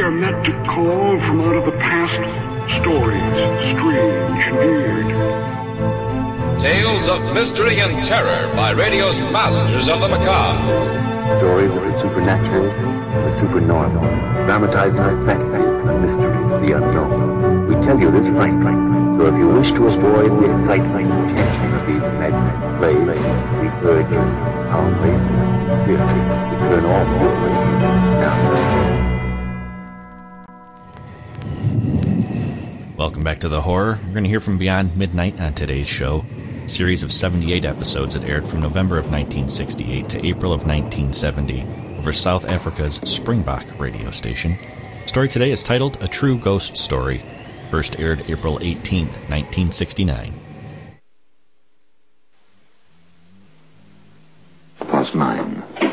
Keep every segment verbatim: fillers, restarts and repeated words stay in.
are meant to call from out of the past stories, strange and weird. Tales of mystery and terror by radio's masters of the macabre. Stories of the supernatural, the supernormal, dramatizing the fantasy, the mystery, the unknown. We tell you this frankly, so if you wish to avoid the excitement and tension of these maddening plays, we urge you, calmly, sincerely, to turn off your radio now. Welcome back to The Horror. We're going to hear from Beyond Midnight on today's show. A series of seventy-eight episodes that aired from November of nineteen sixty-eight to April of nineteen seventy over South Africa's Springbok radio station. The story today is titled A True Ghost Story. First aired April eighteenth, nineteen sixty-nine. Past nine.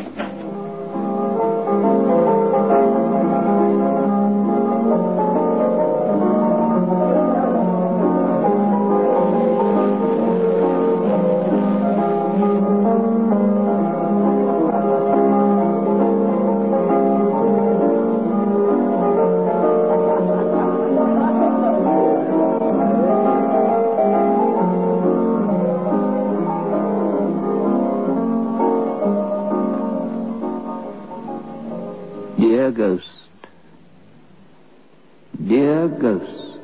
Dear Ghost, dear Ghost,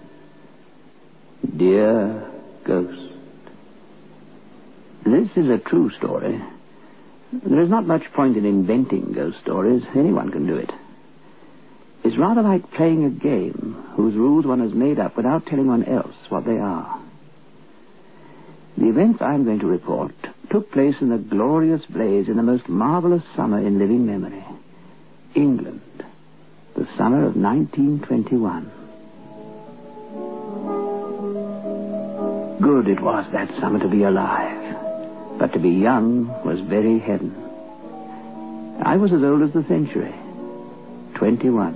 dear Ghost. This is a true story. There is not much point in inventing ghost stories. Anyone can do it. It's rather like playing a game whose rules one has made up without telling one else what they are. The events I'm going to report took place in a glorious blaze in the most marvelous summer in living memory. England, the summer of nineteen twenty-one. Good it was that summer to be alive, but to be young was very heaven. I was as old as the century, twenty-one.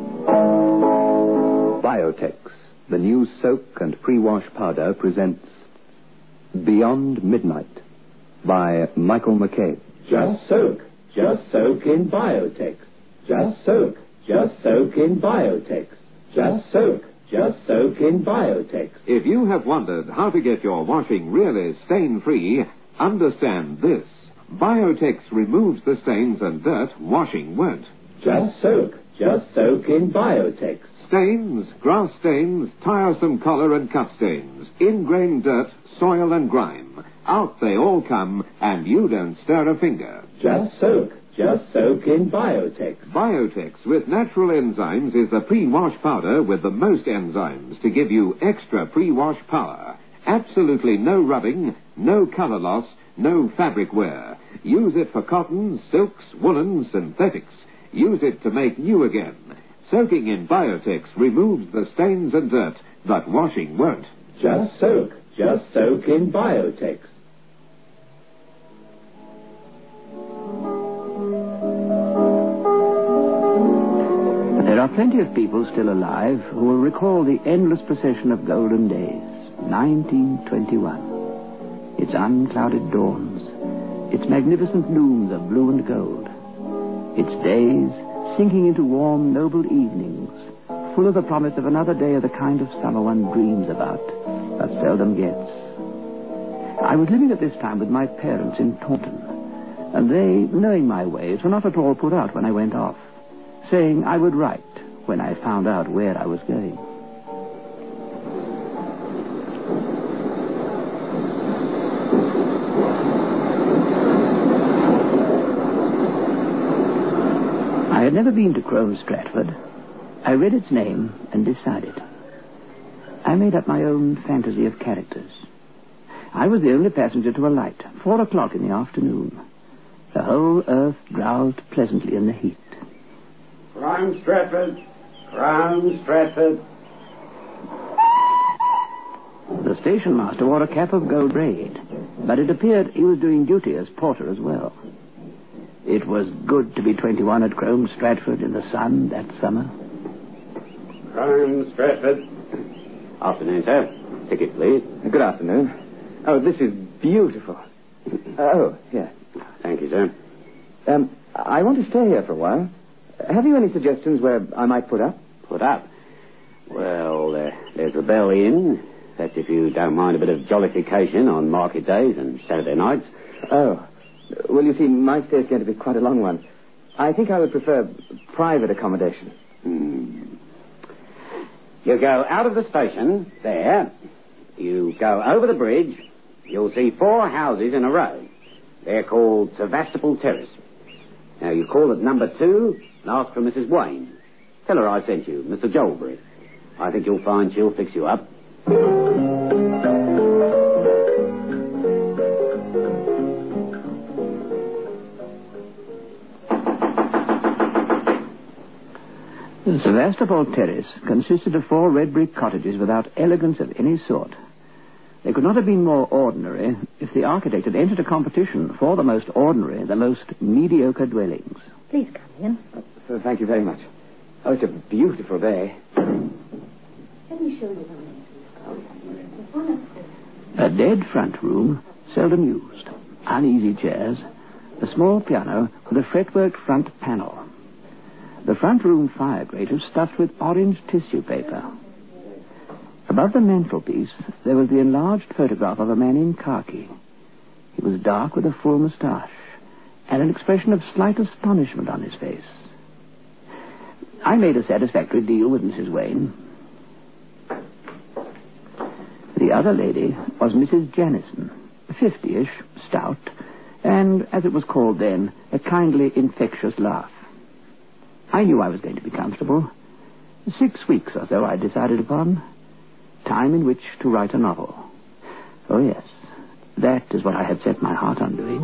Biotex, the new soak and pre-wash powder, presents Beyond Midnight by Michael McCabe. Just soak, just soak in Biotex. Just soak, just soak in Biotex. Just soak, just soak in Biotex. If you have wondered how to get your washing really stain-free, understand this. Biotex removes the stains and dirt washing won't. Just soak, just soak in Biotex. Stains, grass stains, tiresome collar and cut stains, ingrained dirt, soil and grime. Out they all come, and you don't stir a finger. Just soak. Just soak in Biotex. Biotex with natural enzymes is the pre-wash powder with the most enzymes to give you extra pre-wash power. Absolutely no rubbing, no color loss, no fabric wear. Use it for cottons, silks, woolens, synthetics. Use it to make new again. Soaking in Biotex removes the stains and dirt, but washing won't. Just soak. Just soak in Biotex. There are plenty of people still alive who will recall the endless procession of golden days, nineteen twenty-one. Its unclouded dawns, its magnificent noons of blue and gold, its days sinking into warm, noble evenings, full of the promise of another day of the kind of summer one dreams about, but seldom gets. I was living at this time with my parents in Taunton, and they, knowing my ways, were not at all put out when I went off, saying I would write when I found out where I was going. I had never been to Crome Stratford. I read its name and decided. I made up my own fantasy of characters. I was the only passenger to alight, four o'clock in the afternoon. The whole earth drowsed pleasantly in the heat. Crome Stratford, Crome Stratford. The station master wore a cap of gold braid, but it appeared he was doing duty as porter as well. It was good to be twenty-one at Crome Stratford in the sun that summer. Crome Stratford. Afternoon, sir. Ticket, please. Good afternoon. Oh, this is beautiful. Uh, oh, yeah. Thank you, sir. Um, I want to stay here for a while. Have you any suggestions where I might put up? Put up? Well, uh, there's the Bell Inn. That's if you don't mind a bit of jollification on market days and Saturday nights. Oh. Well, you see, my stay's going to be quite a long one. I think I would prefer private accommodation. Hmm. You go out of the station, there. You go over the bridge. You'll see four houses in a row. They're called Sevastopol Terrace. Now, you call at number two and ask for Missus Wayne. Tell her I sent you, Mister Joelbury. I think you'll find she'll fix you up. The Sevastopol Terrace consisted of four red brick cottages without elegance of any sort. They could not have been more ordinary if the architect had entered a competition for the most ordinary, the most mediocre dwellings. Please come in. Uh, thank you very much. Oh, it's a beautiful day. Let me show you the room. A dead front room, seldom used. Uneasy chairs. A small piano with a fretwork front panel. The front room fire grate was stuffed with orange tissue paper. Above the mantelpiece, there was the enlarged photograph of a man in khaki. He was dark with a full moustache and an expression of slight astonishment on his face. I made a satisfactory deal with Missus Wayne. The other lady was Missus Jannison, fifty-ish, stout, and, as it was called then, a kindly, infectious laugh. I knew I was going to be comfortable. Six weeks or so I decided upon. Time in which to write a novel. Oh, yes, that is what I had set my heart on doing.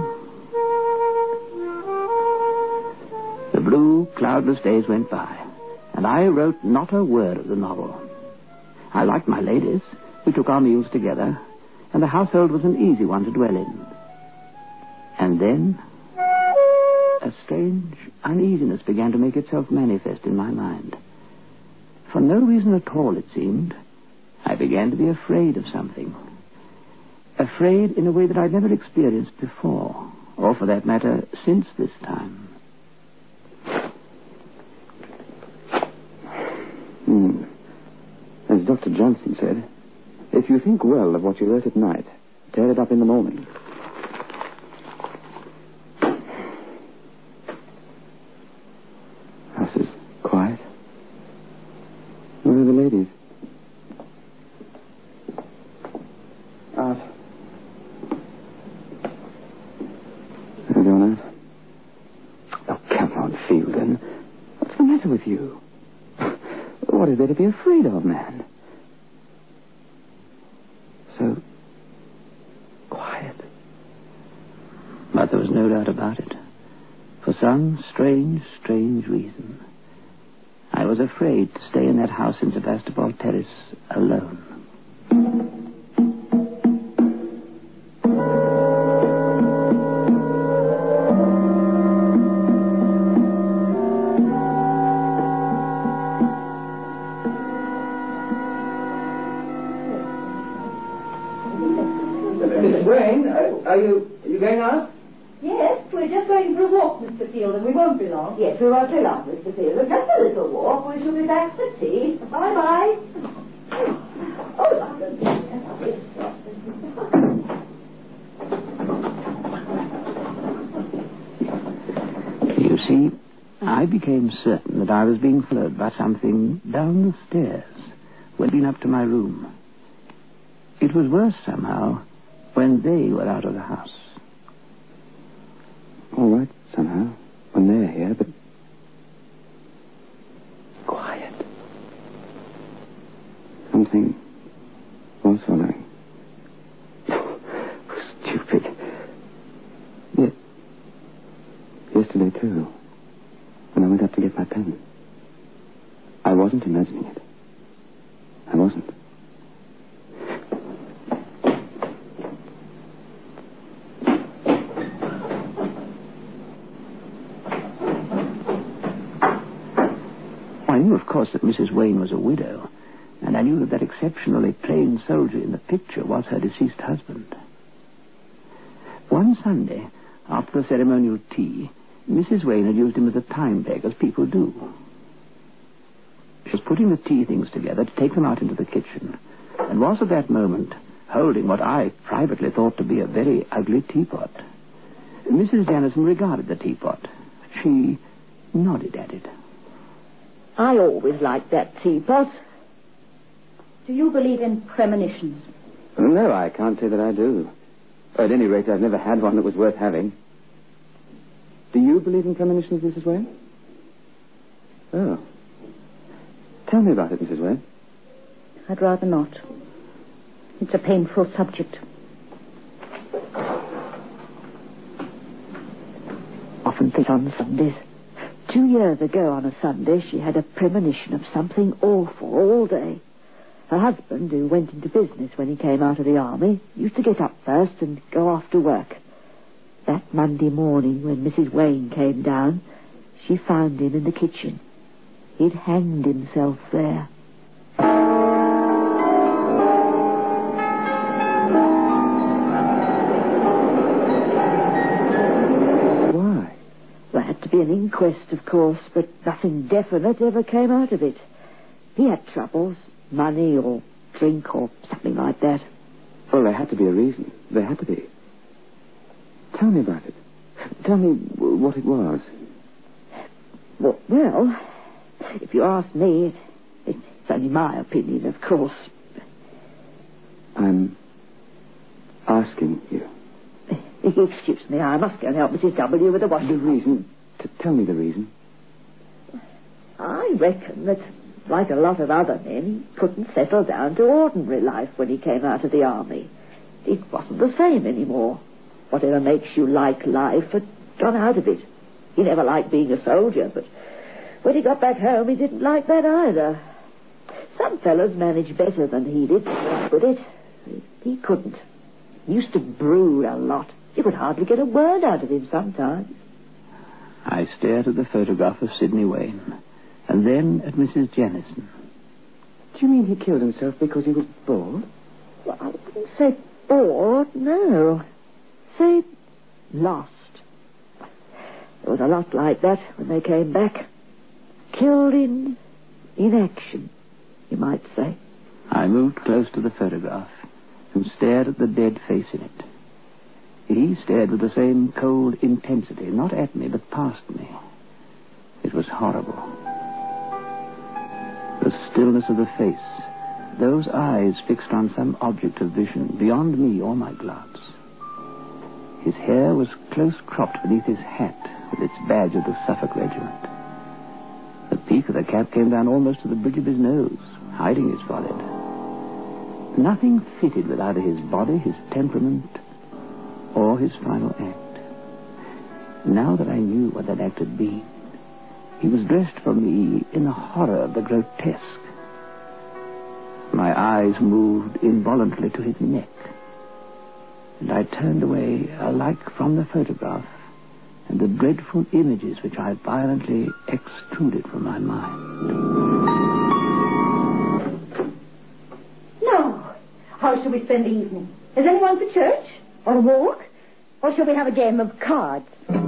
The blue, cloudless days went by, and I wrote not a word of the novel. I liked my ladies. We took our meals together, and the household was an easy one to dwell in. And then, a strange uneasiness began to make itself manifest in my mind. For no reason at all, it seemed, I began to be afraid of something. Afraid in a way that I'd never experienced before, or for that matter, since this time. Hmm. As Doctor Johnson said, if you think well of what you wrote at night, tear it up in the morning. House is quiet. Where are the ladies? Out. They're going out. Oh, come on, Fielden. What's the matter with you? What is there to be afraid of, man? So quiet. But there was no doubt about it. For some strange, strange reason, I was afraid to stay in that house in Sevastopol Terrace alone. Miss Wayne, are, are you are you going out? Yes, we're just going for a walk, Mister Field, and we won't be long. Yes, we won't be long, Mister Field. Just a little walk. We shall be back for tea. Bye-bye. Oh, London. You see, I became certain that I was being followed by something down the stairs when I'd been up to my room. It was worse somehow when they were out of the house. All right, somehow, when they're here, but quiet. Something was following. Stupid. Yet, yesterday, too, when I went up to get my pen, I wasn't imagining it. I wasn't. I knew, of course, that Missus Wayne was a widow, and I knew that that exceptionally plain soldier in the picture was her deceased husband. One Sunday, after the ceremonial tea, Missus Wayne had used him as a time peg, as people do. She was putting the tea things together to take them out into the kitchen, and was at that moment holding what I privately thought to be a very ugly teapot. Missus Jennison regarded the teapot. She nodded at it. I always liked that teapot. Do you believe in premonitions? No, I can't say that I do. Or at any rate, I've never had one that was worth having. Do you believe in premonitions, Missus Wayne? Oh. Tell me about it, Missus Wayne. I'd rather not. It's a painful subject. Often think on Sundays. Two years ago on a Sunday, she had a premonition of something awful all day. Her husband, who went into business when he came out of the army, used to get up first and go off to work. That Monday morning, when Missus Wayne came down, she found him in the kitchen. He'd hanged himself there. Why? There had to be an inquest, of course, but nothing definite ever came out of it. He had troubles, money or drink or something like that. Well, there had to be a reason. There had to be. Tell me about it. Tell me what it was. Well, well if you ask me, it, it's only my opinion, of course. I'm asking you. Excuse me, I must go and help Missus W with the washing. The reason? T- tell me the reason. I reckon that, like a lot of other men, he couldn't settle down to ordinary life when he came out of the army. It wasn't the same anymore. Whatever makes you like life had gone out of it. He never liked being a soldier, but when he got back home, he didn't like that either. Some fellows managed better than he did, but it, he couldn't. He used to brood a lot. You could hardly get a word out of him sometimes. I stared at the photograph of Sidney Wayne, and then at Missus Jennison. Do you mean he killed himself because he was bored? Well, I wouldn't say bored, no. Say lost. There was a lot like that when they came back. Killed in inaction, you might say. I moved close to the photograph and stared at the dead face in it. He stared with the same cold intensity, not at me, but past me. It was horrible. The stillness of the face, those eyes fixed on some object of vision beyond me or my glance. His hair was close cropped beneath his hat with its badge of the Suffolk Regiment. The peak of the cap came down almost to the bridge of his nose, hiding his forehead. Nothing fitted with either his body, his temperament, or his final act. Now that I knew what that act had been, he was dressed for me in the horror of the grotesque. My eyes moved involuntarily to his neck, and I turned away alike from the photograph and the dreadful images which I violently extruded from my mind. No. How shall we spend the evening? Is anyone for church? Or a walk? Or shall we have a game of cards?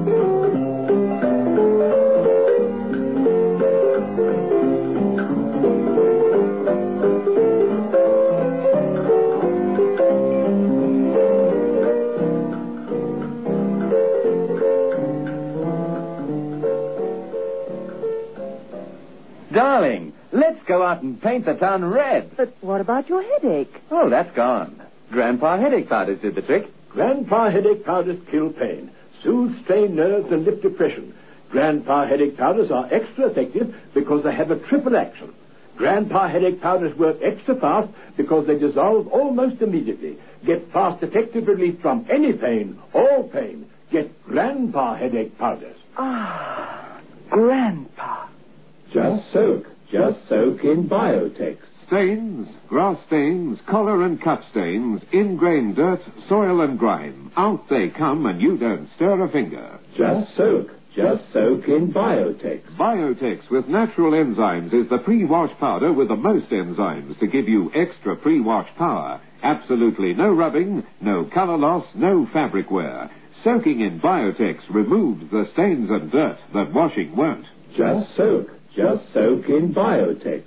Darling, let's go out and paint the town red. But what about your headache? Oh, that's gone. Grandpa Headache Powders did the trick. Grandpa Headache Powders kill pain, soothe strained nerves, and lift depression. Grandpa Headache Powders are extra effective because they have a triple action. Grandpa Headache Powders work extra fast because they dissolve almost immediately. Get fast, effective relief from any pain, all pain. Get Grandpa Headache Powders. Ah, Grandpa. Just soak. Just soak in Biotex. Stains, grass stains, collar and cut stains, ingrained dirt, soil and grime. Out they come and you don't stir a finger. Just soak. Just soak in Biotex. Biotex with natural enzymes is the pre-wash powder with the most enzymes to give you extra pre-wash power. Absolutely no rubbing, no color loss, no fabric wear. soaking in Biotex removes the stains and dirt that washing won't. Just soak. Just soak in Biotex.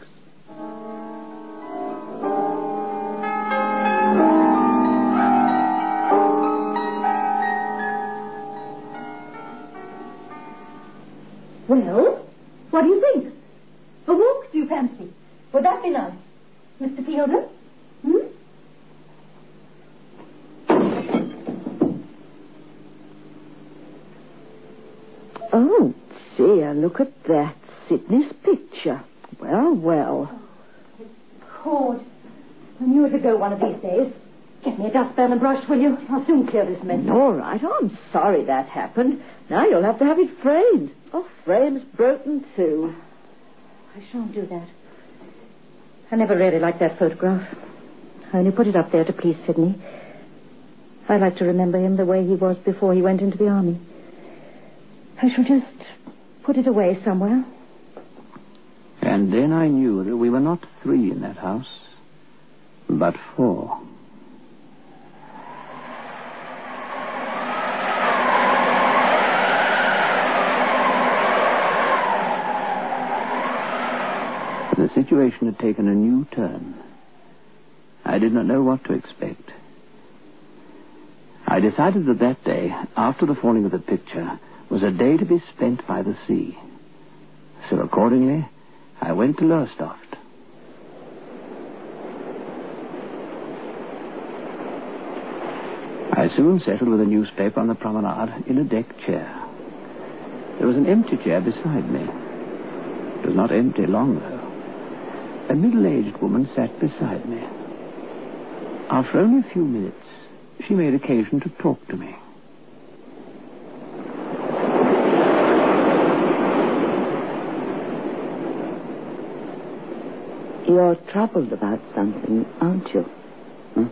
Well, what do you think? A walk, do you fancy? Would that be nice? Mister Fielder? Hmm? Oh, dear, look at that. Sidney's picture. Well, well. Cord. I knew it would go one of these days. Get me a dustpan and brush, will you? I'll soon clear this mess. All right. Oh, I'm sorry that happened. Now you'll have to have it framed. Oh, frame's broken, too. I shan't do that. I never really liked that photograph. I only put it up there to please Sidney. I like to remember him the way he was before he went into the army. I shall just put it away somewhere. And then I knew that we were not three in that house, but four. The situation had taken a new turn. I did not know what to expect. I decided that that day, after the falling of the picture, was a day to be spent by the sea. So accordingly, I went to Lowestoft. I soon settled with a newspaper on the promenade in a deck chair. There was an empty chair beside me. It was not empty long, though. A middle-aged woman sat beside me. After only a few minutes, she made occasion to talk to me. You're troubled about something, aren't you? Huh?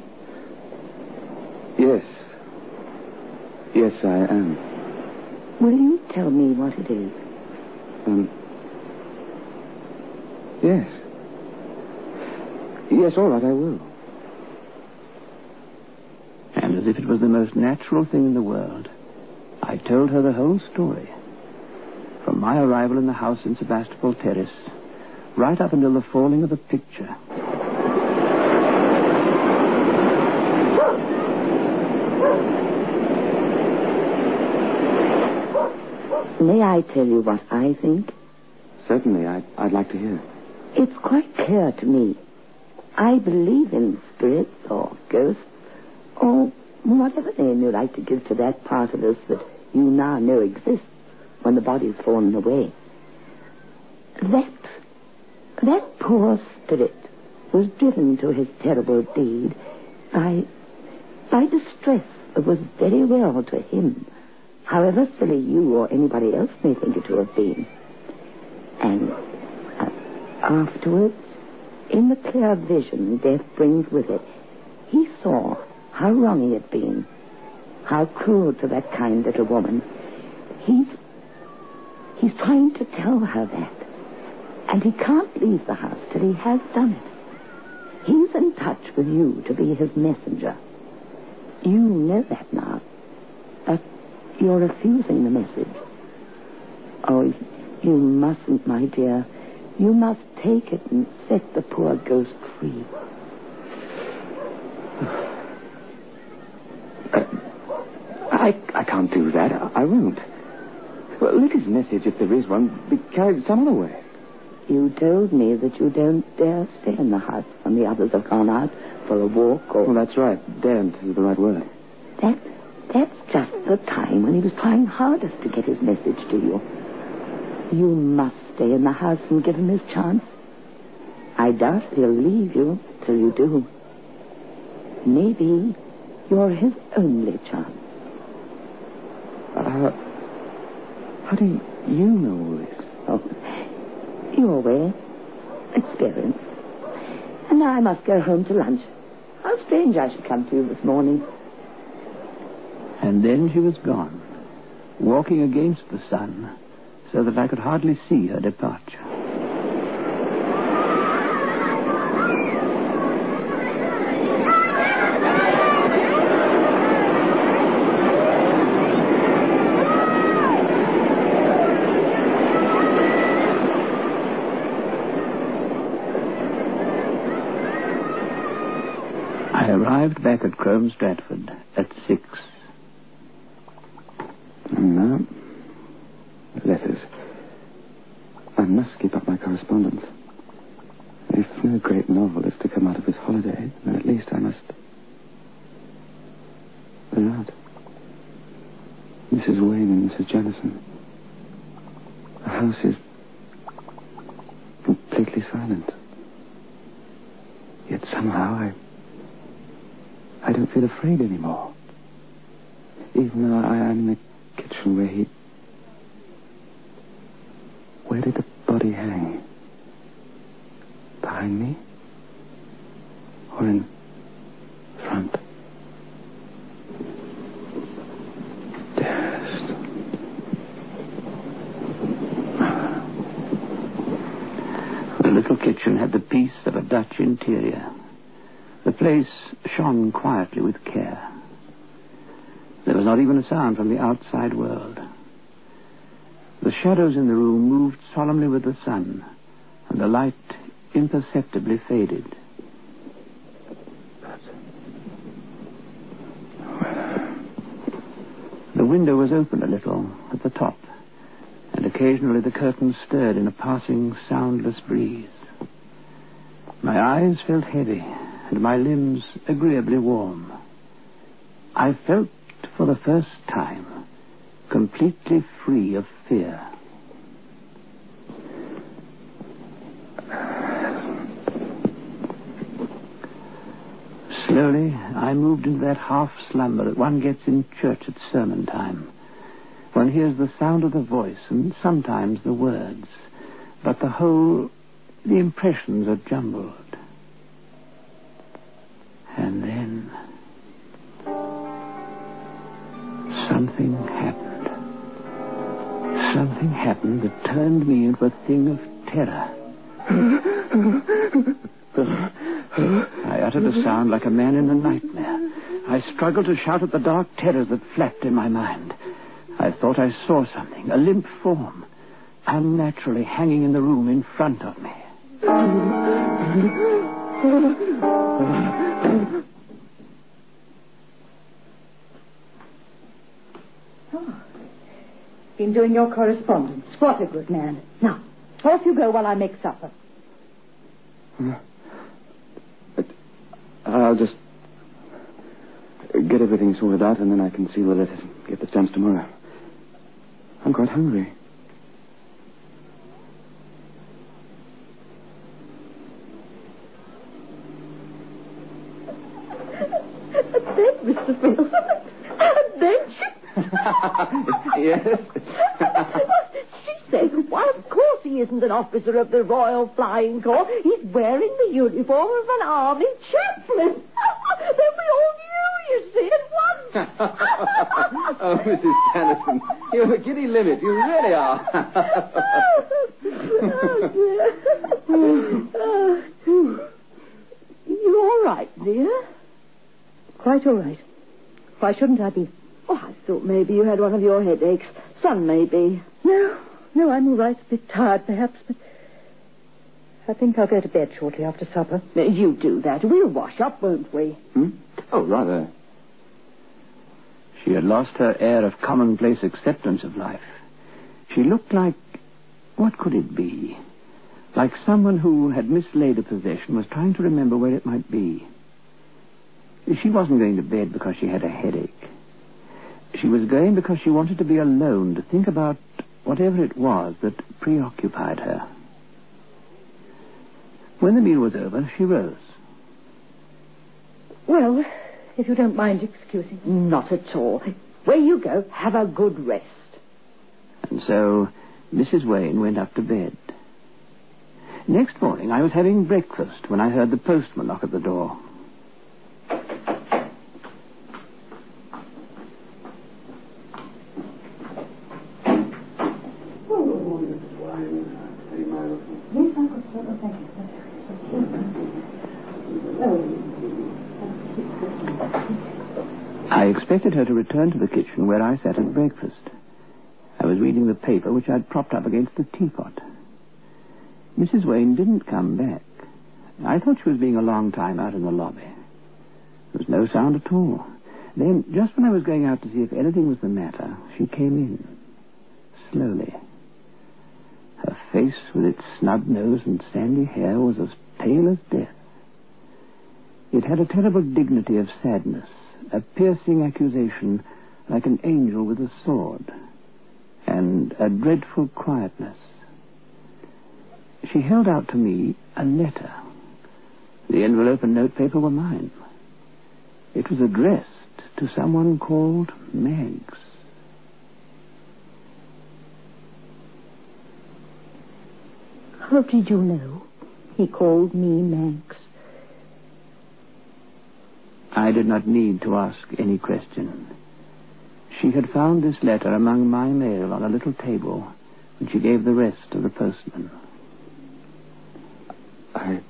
Yes. Yes, I am. Will you tell me what it is? Um. Yes. Yes, all right, I will. And as if it was the most natural thing in the world, I told her the whole story. From my arrival in the house in Sebastopol Terrace, right up until the falling of the picture. May I tell you what I think? Certainly, I'd, I'd like to hear. It's quite clear to me. I believe in spirits or ghosts or whatever name you like to give to that part of us that you now know exists when the body's fallen away. That, that poor spirit was driven to his terrible deed by, by distress that was very real to him, however silly you or anybody else may think it to have been. And uh, afterwards, in the clear vision death brings with it, he saw how wrong he had been, how cruel to that kind little woman. He's, he's trying to tell her that, and he can't leave the house till he has done it. He's in touch with you to be his messenger. You know that now, but you're refusing the message. Oh, you mustn't, my dear. You must take it and set the poor ghost free. Uh, I, I can't do that. I, I won't. Well, let his message, if there is one, be carried some other way. You told me that you don't dare stay in the house when the others have gone out for a walk or... Well, that's right. Daren't is the right word. That, that's just the time when he was trying hardest to get his message to you. You must stay in the house and give him his chance. I doubt he'll leave you till you do. Maybe you're his only chance. Uh, how do you know all this? Oh, your way. Experience. And now I must go home to lunch. How strange I should come to you this morning. And then she was gone, walking against the sun, so that I could hardly see her departure. arrived back at Crome Stratford at six. And now, letters. I must keep up my correspondence. If no great novel is to come out of this holiday, then at least I must... They're out. Missus Wayne and Missus Jennison. The house is completely silent. Yet somehow I... I don't feel afraid anymore. Even though I am in the kitchen where he... Where did the body hang? Behind me? Or in front? Dearest. The little kitchen had the peace of a Dutch interior. The place shone quietly with care. There was not even a sound from the outside world. The shadows in the room moved solemnly with the sun, and the light imperceptibly faded. The window was open a little at the top, and occasionally the curtains stirred in a passing, soundless breeze. My eyes felt heavy, and my limbs agreeably warm. I felt, for the first time, completely free of fear. Slowly, I moved into that half-slumber that one gets in church at sermon time. One hears the sound of the voice and sometimes the words, but the whole, the impressions are jumbled. And then... something happened. Something happened that turned me into a thing of terror. I uttered a sound like a man in a nightmare. I struggled to shout at the dark terrors that flapped in my mind. I thought I saw something, a limp form, unnaturally hanging in the room in front of me. Oh, been doing your correspondence. What a good man. Now, off you go while I make supper. Uh, I'll just get everything sorted out, and then I can seal the letters and get the stamps tomorrow. I'm quite hungry. A bed, Mister Field. A bench. Yes. She said, why, of course he isn't an officer of the Royal Flying Corps. He's wearing the uniform of an army chaplain. Then we all knew, you see, at once. Oh, Missus Sanderson, you're a giddy limit. You really are. Oh, dear. You all right, dear? Quite all right. Why shouldn't I be? Oh, I thought maybe you had one of your headaches. Sun, maybe. No, no, I'm all right. A bit tired, perhaps, but I think I'll go to bed shortly after supper. You do that. We'll wash up, won't we? Hmm? Oh, rather. She had lost her air of commonplace acceptance of life. She looked like... what could it be? Like someone who had mislaid a possession, was trying to remember where it might be. She wasn't going to bed because she had a headache. She was going because she wanted to be alone, to think about whatever it was that preoccupied her. When the meal was over, she rose. Well, if you don't mind excusing. Not at all. Where you go, have a good rest. And so Missus Wayne went up to bed. Next morning, I was having breakfast when I heard the postman knock at the door. I expected her to return to the kitchen where I sat at breakfast. I was reading the paper which I'd propped up against the teapot. Missus Wayne didn't come back. I thought she was being a long time out in the lobby. There was no sound at all. Then, just when I was going out to see if anything was the matter, she came in, slowly. Her face, with its snub nose and sandy hair, was as pale as death. It had a terrible dignity of sadness, a piercing accusation like an angel with a sword, and a dreadful quietness. She held out to me a letter. The envelope and notepaper were mine. It was addressed to someone called Meggs. How did you know he called me Meggs? I did not need to ask any question. She had found this letter among my mail on a little table, and she gave the rest to the postman. I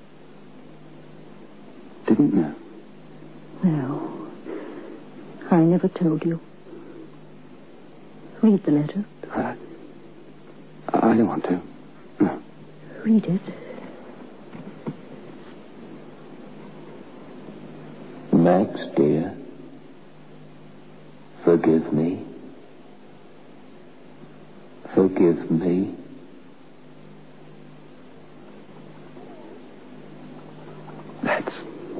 didn't know. No, I never told you. Read the letter. I, I don't want to. No. Read it. Max, dear, forgive me. Forgive me. That's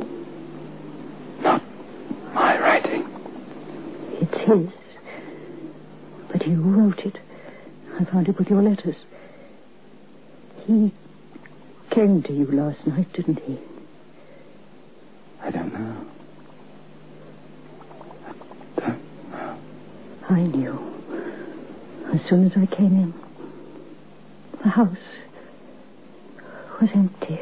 not my writing. It's his. But he wrote it. I found it with your letters. He came to you last night, didn't he? I don't know. I don't know. I knew. As soon as I came in, the house was empty.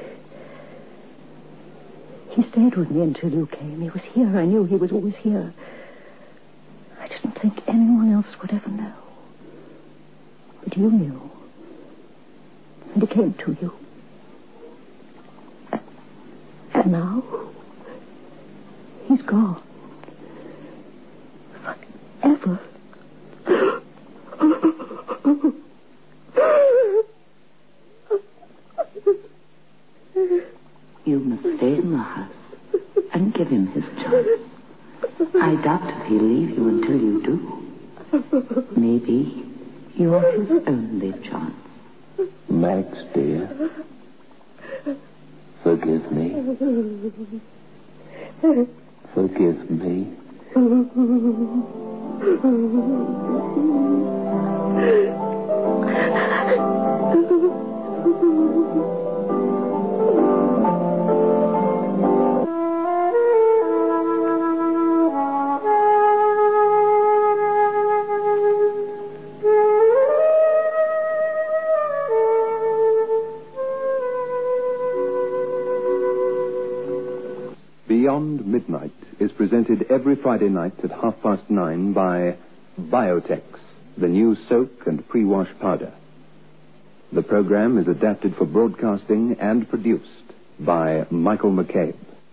He stayed with me until you came. He was here. I knew he was always here. I didn't think anyone else would ever know. But you knew. And he came to you. And now, he's gone. Forever. You must stay in the house and give him his chance. I doubt if he'll leave you until you do. Maybe you're his only chance. Max, dear, forgive me. Forgive me. Beyond Midnight is presented every Friday night at half past nine by Biotex, the new soap and pre-wash powder. The program is adapted for broadcasting and produced by Michael McCabe.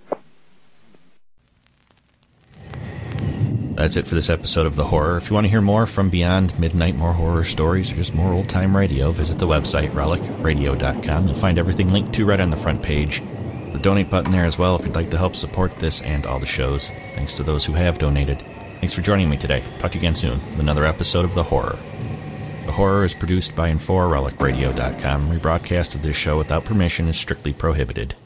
That's it for this episode of The Horror. If you want to hear more from Beyond Midnight, more horror stories, or just more old-time radio, visit the website, relic radio dot com. You'll find everything linked to right on the front page. The donate button there as well if you'd like to help support this and all the shows. Thanks to those who have donated. Thanks for joining me today. Talk to you again soon with another episode of The Horror. The Horror is produced by and for relic radio dot com. Rebroadcast of this show without permission is strictly prohibited.